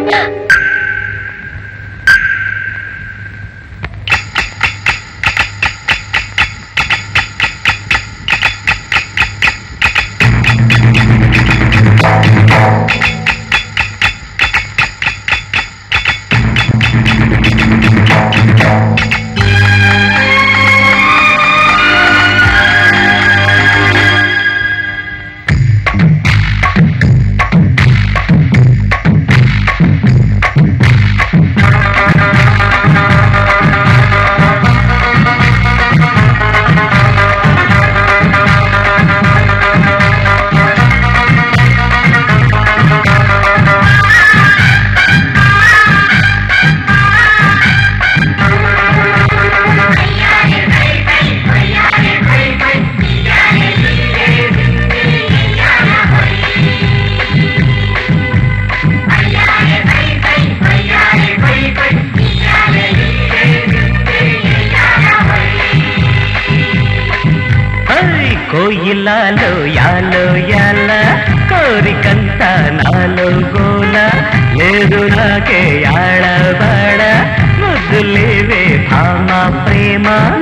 కోయిలాలో యాలో యాల కోరికంత నాలో గోల లేదు నాకే యాడబాడ ముద్దులేవే భామ ప్రేమ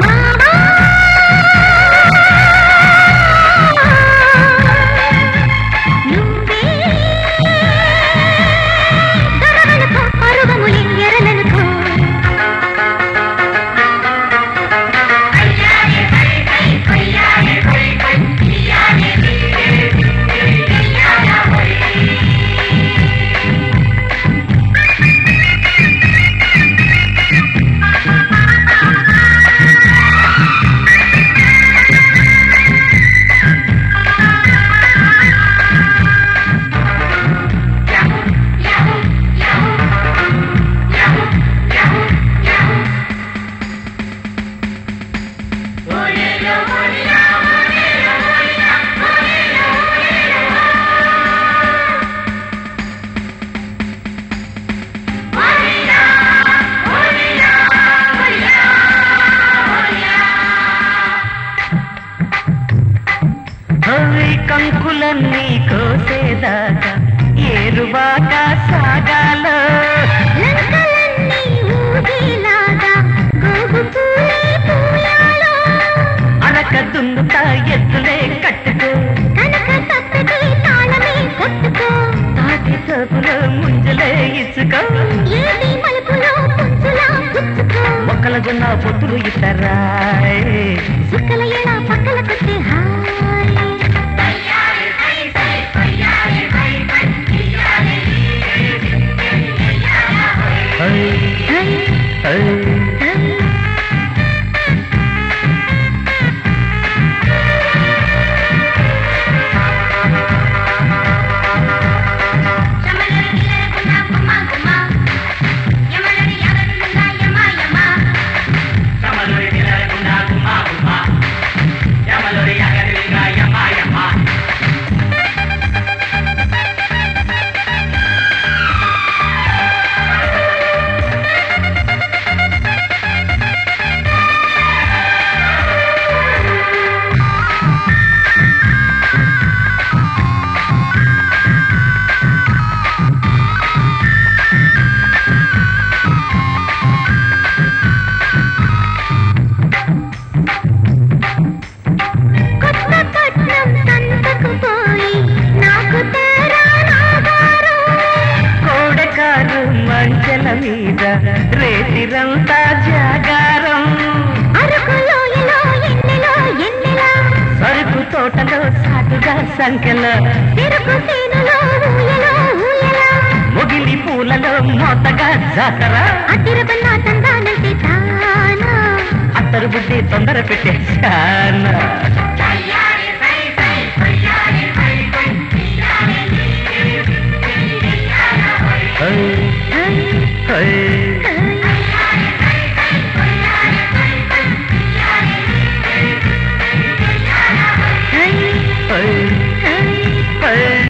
కంకులన్నీ కోసేదాకా ఏరువాక సాగాల అరక దున్నుతా ఎత్తులే కట్టుకో తాటి చోపులో ముంజలే ఇచ్చుకో మొక్కల జొన్న పొత్తులు ఇస్తారా పక్కల కొట్టే మంచెల మీద రేతిరంతా జాగారం సరుకు తోటలో సాటుగా సంఖ్యలో ముగిలి పూలలో మోతగా జాతర అత్తరు బుద్ధి తొందర పెట్టేశానా hey